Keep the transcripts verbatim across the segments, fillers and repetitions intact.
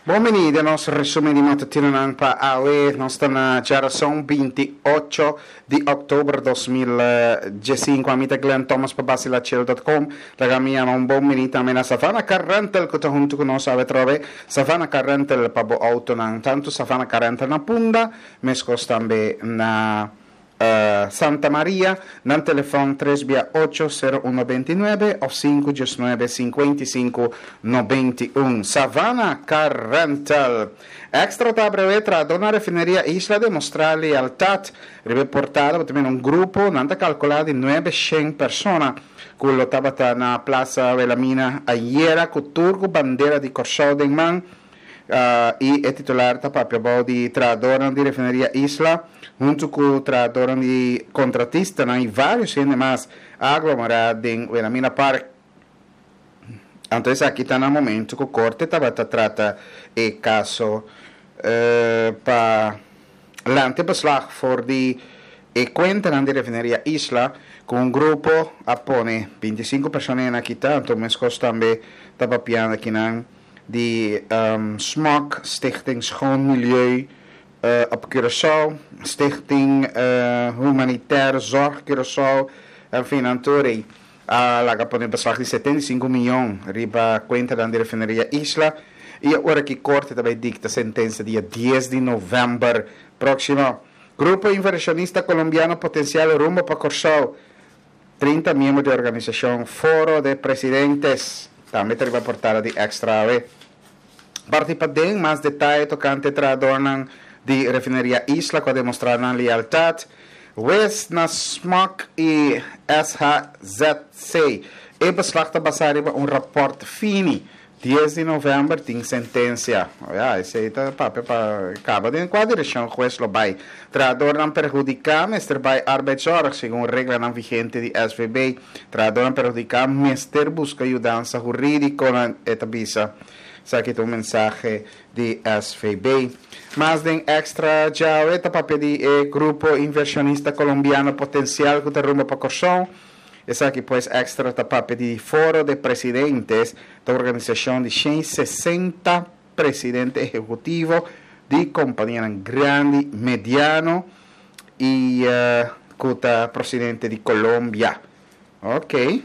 Buonvenite, nostro resume di mattino pa A E E, nostra geração vinte e oito de outubro de dois mil e cinco. Amita Glenn Thomas pa basilachel ponto com. Laga minha um bom menino também na Savana Carrentel que tá junto com nós a trove. Savana Carrentel pa bo auto nang tanto Savana Carrentel na Punda, mescos também na Uh, Santa Maria, nel telefono três seis oito zero um dois nove ou cinco um nove cinco cinco nove um. Savana Carrentel. Extra da breve tra dona refineria Isla demonstra lealtà, riportato também um grupo, nanta calcolado de novecentas persone, quello estava na Plaza Velamina ieri, con turco bandiera di Corso del Man. Uh, e é titular da própria de tradora de refineria Isla, junto com tradora de contratista né, e vários demais aglomerados em Velamina Park. Então, aqui está no momento que o corte estava trata e caso uh, para l'antebeslag for de e conta de refineria Isla com um grupo apone vinte e cinco pessoas aqui tanto, mas também estava piando aqui não die um, S M O C, Stichting Schoon Milieu uh, op Curaçao, Stichting uh, Humanitaire Zorg Curaçao, enfim, Antori, a uh, laga pone beslag de setenta e cinco milhões, riba conta da refineria Isla, e agora que corte também dicta sentença dia dez de novembro próximo. Grupo Inversionista Colombiano Potencial Rumbo para Curaçao, trinta membros de organização Foro de Presidentes, também tem reportada de Extra A E. Participatem mais detalhes tocante tradornan de refineria Isla que demonstraram lealtad. West na S M O C e S H Z C. E beslagta basado em um rapport fini. dez de novembro tem sentença. Ja, esse aí tá papel para acaba de qual direção juez lo vai. Tradornan perjudicar mestre by arbeidszorg segundo regra não vigente de S V B. Tradornan perjudicar mestre busca ajudança jurídica na etabisa. Aqui tem um mensagem de S V B. Mais de extra já está papel de eh, grupo inversionista colombiano potencial que está rumbo para Corção. Essa aqui pois extra está papel de foro de presidentes da organização de cento e sessenta presidente executivo de companhia grande, mediano e uh, que está presidente de Colômbia. Ok.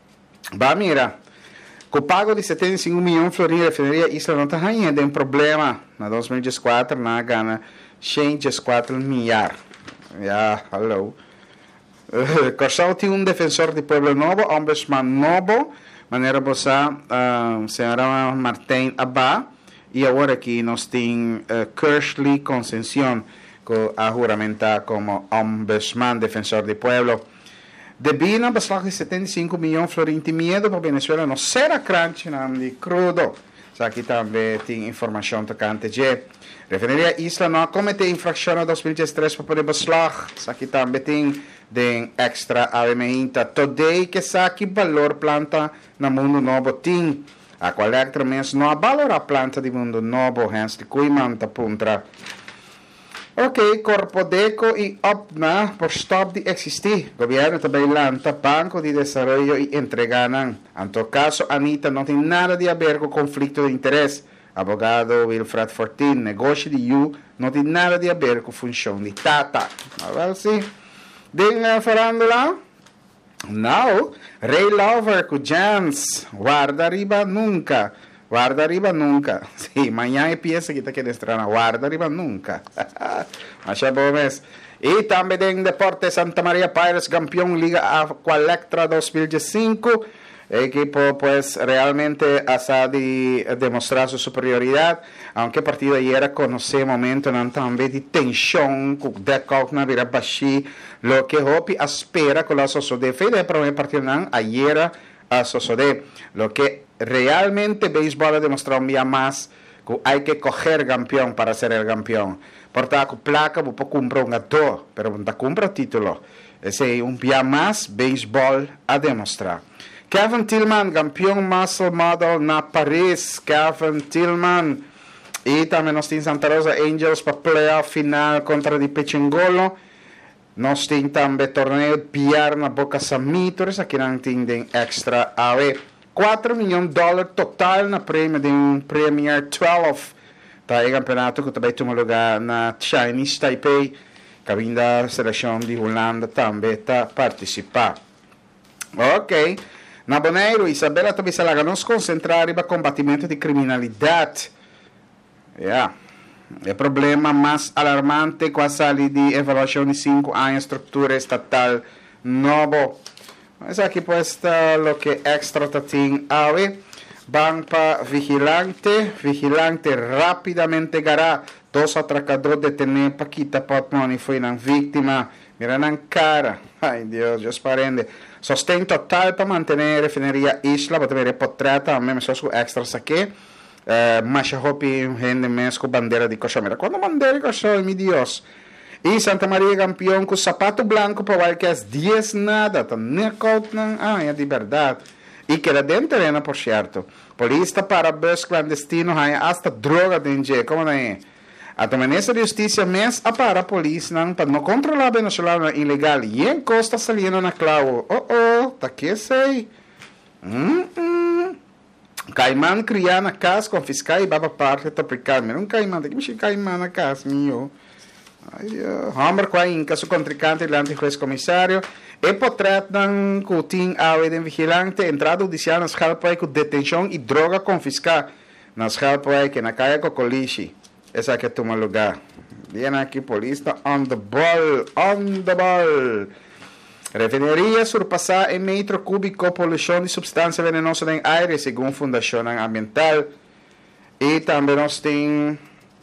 Va mira. Com o pago de setenta e cinco milhões de florins, a refineria Isla não está ainda um problema. Na dois mil e quatro, na gana cento e quatro milhares. Já, hello. Uh, Corção tem um defensor de Pueblo Novo, ombudsman novo, maneira bossa, uh, senhora Martín Abba, e agora aqui nós temos uh, Kirsley Conceição, que a juramenta como ombudsman defensor de Pueblo. De Bina, beslag de setenta e cinco milhões de florins de medo para Venezuela não será crunch não de crudo. Aqui também tem informação tocante de refineria Isla não cometeu infração em dois mil e três para poder beslag. Aqui também tem de extra alimenta today que aqui valor planta no mundo novo tem. A qual é que mês não há valor a planta do mundo novo, hens de cuimanta puntra. Ok, Corpo Deco e opna por stop de existir. Governo também lança Banco de Desarrollo e entreganan. Em todo caso, Anita não tem nada de a ver com conflito de interesse. Abogado Wilfred Fortin, negócio de U, não tem nada de a ver com função de Tata. A ver se. Dinga farándola? Não. Ray Lover com Jans. Guarda arriba nunca. Guarda arriba nunca. Sí, amanhã empieza que está querendo estrenar. Guarda arriba nunca. Mas é bom mesmo. E também tem Deporte Santa Maria Pirates, campeão Liga Aqualectra dois mil e cinco. Equipo pues realmente ha de demostrar su superioridad, aunque partido ayer conoce momento não também de tensão, com decock na vira baixi, lo que Hopi espera com a Sosode. Foi de primeiro partido não, ayer a Sosode. Lo que realmente béisbol ha demostrado un día más que hay que coger campeón para ser el campeón. Por tanto, placa, vos comprar un gato, pero no compra título. Ese es un día más béisbol a demostrar. Kevin Tillman, campeón muscle model na Paris. Kevin Tillman. Y también nos tiene Santa Rosa Angels para playoff final contra di Pechengolo. Nos tiene también torneo de P R na Boca Samitores. Aquí no tienen extra A E. quatro milhões de dólares total na prêmio de um Premier doze tá em campeonato que também toma lugar na Chinese Taipei, que a seleção de Holanda também está participar. Ok. Na Bonaire, Isabela também se laga nos concentrar para combatimento de criminalidade. Yeah. O problema mais alarmante com a sala de avaliação de cinco anos estrutura estatal novo. Mas aqui pues está lo que extra tating awe. Van para vigilante, vigilante rapidamente gará dos atracadores detenidos para quitar patrimônio foi na vítima. Mira na cara. Ai Deus, Deus parende. Sostém total para manter a refineria Isla, para ter potreta, a mesma coisa com extra aqui. Uh, mas hopi gente mesmo com bandeira de coxão. Mira, quando bandeira de coxão, meu Deus. E Santa Maria campeão com sapato branco para que as dez nada, tá necot não, ah, é de verdade. E que era dentro terreno, por certo. Polícia para bus clandestino, há hasta droga dentro, como não é? A ministra de Justiça mesmo a para a polícia não para não controlar bem o celular ilegal e encosta saliendo na clavo. Oh oh, tá que sei. Hum hum. Caimán criar na casa, confiscar e baba parte tropical. Mira um caimán, tem que caimán na casa, meu. Hammer qua inca su contrincante diante juez comissário e potretam cutin awe den vigilante entrada judicial nas halpoi com detenção e droga confiscar nas halpoi que na caia cocolishi essa que toma lugar. Viene aqui polícia on the ball, on the ball. Refineria surpassar em metro cúbico poluição de substância venenosa em aire segundo Fundação Ambiental. E também nós temos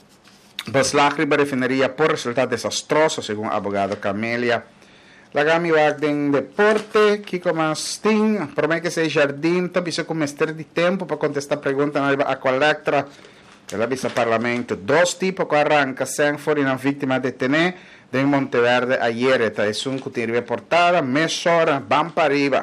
beslag de refineria por resultado desastroso, segundo abogado Camélia. Lagami Wagden Deporte, Kiko Mastin, promete que seja jardim, também com mestre de tempo para contestar perguntas na Aqualectra, ela visa parlamento. Dois tipos que arranca sem fora na vítima de Tené, de Monteverde ayer, está é um que tem reportada, mesora, van para arriba,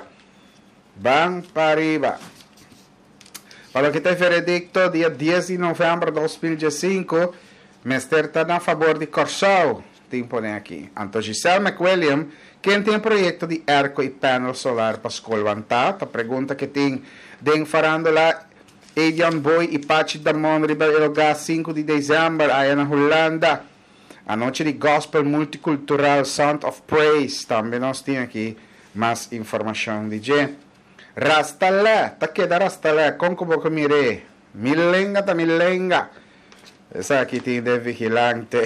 van para arriba. Para o que tem veredicto, dia dez de novembro de dois mil e cinco, Mester está a favor de Corsau, tem põe aqui. Então, Giselle McWilliam, quem tem projeto de arco e painel solar para escolvantar, a pergunta que tem de farándola Adrian Boy e Pachi Damon Ribeiro cinco de dezembro, aí na Holanda. A noite de Gospel Multicultural Sound of Praise, também nós temos aqui mais informação de G. Rastalé, tá que da Rastalé, como que eu mirei? Milenga, tá milenga. Essa aqui tem de vigilante.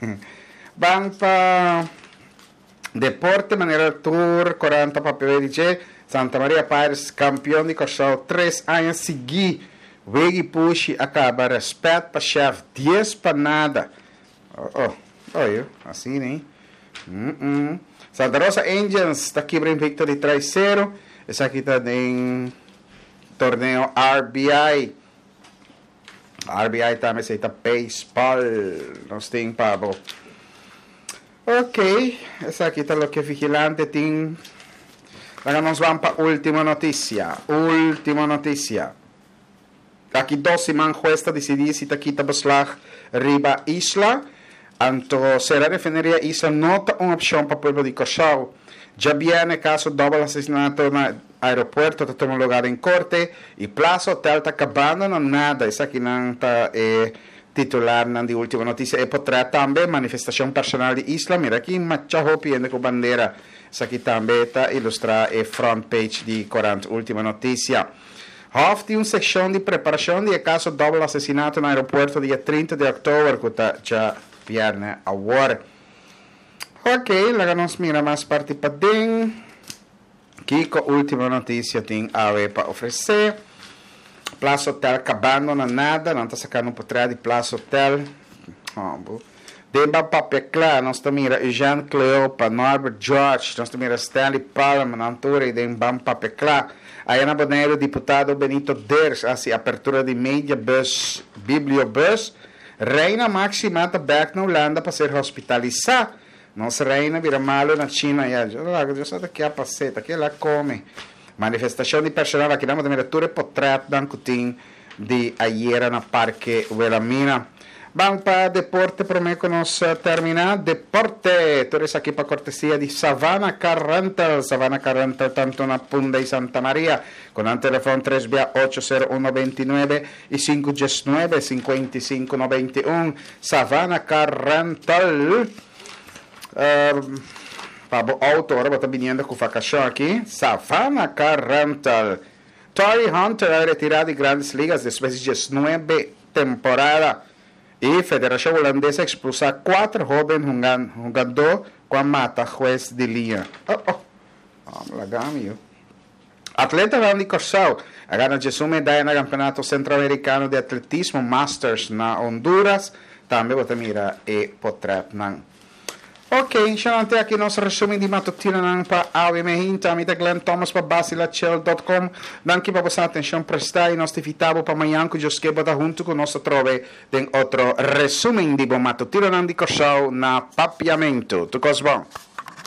Vamos para Deporte, maneira tour, quarenta papel de G. Santa Maria Pires, campeão de Corsau, três anos seguidos. Wegi Push acaba, respeito para chefe, dez para nada. Oh, oh, oh, assim, né? Uh -uh. Santa Rosa Angels está aqui para invicto de três a zero. Essa aqui está em torneio R B I. R B I também aceita baseball. Nós temos Pablo. Ok, essa aqui está o que vigilante tem. Agora nós vamos para a última notícia. Última notícia. Aqui dois semanas juesta decidir se está aqui está beslag riba isla. Então, será refineria Isla nota uma opção para o povo de Corsau. Já viene caso doble assassinato no aeroporto, está tomando lugar em corte, e Plaza Hotel está acabando, não nada. Isso aqui não está eh, titular não de última notícia. E potrá também manifestação personal de Isla. Mira aqui, machaho piende com bandeira. Isso aqui também está ilustrar a front page de quarenta, última notícia. Hof tem uma seção de preparação de caso doble assassinato no aeroporto dia trinta de outubro, que está já viene agora. Ok, lá nós mira mais parte para dentro. Aqui com a última notícia tem a para oferecer. Plaza Hotel acabando na nada, não está sacando por trás de Plaza Hotel. Oh, Demba Papeclá, nós estamos mira Jean Cleopa, Norbert George, nós estamos mira Stanley Palma, na altura e Demba Papeclá. Aí na Bonaire, o deputado Benito Ders, assim, abertura de Media Bus, Bibliobus. Reina Máxima está back na Holanda para ser hospitalizada. Nossa reina vira malo na China. Eu sei que a passeta, que ela come. Manifestação de personal aqui na temperatura potrat dan kuting de ayer na Parque Wilhelmina. Vamos para deporte, prometo nos terminar. Deporte, tú eres aquí para cortesía de Savannah Car Rental. Savannah Car Rental, tanto en Punta y Santa María, con el teléfono tres ocho cero uno dos nueve y cinco uno nueve cinco cinco nueve uno. Savannah Car Rental. Uh, Pablo Auto, ahora está viniendo con vacación aquí. Savannah Car Rental. Tory Hunter ha retirado de grandes ligas después de diecinueve temporadas. Y Federación Holandesa expulsa cuatro jóvenes jugando con mata juez de linha. Oh, oh. Vamos lá, amigo. Atleta Randy Corsau ha ganado su medalla en el Campeonato Centroamericano de Atletismo Masters na Honduras. Também você mira e potrapnan. Ok, inicialmente aqui nosso resumo de matutino para Audi Mehinta, amita Glenn Thomas para basilachel ponto com. Danke para vossa atenção prestada e nós te invitamos para amanhã que eu esqueça junto com nosso trove de outro resumo de matutino de Corsau na Papiamento. Tu cos bom?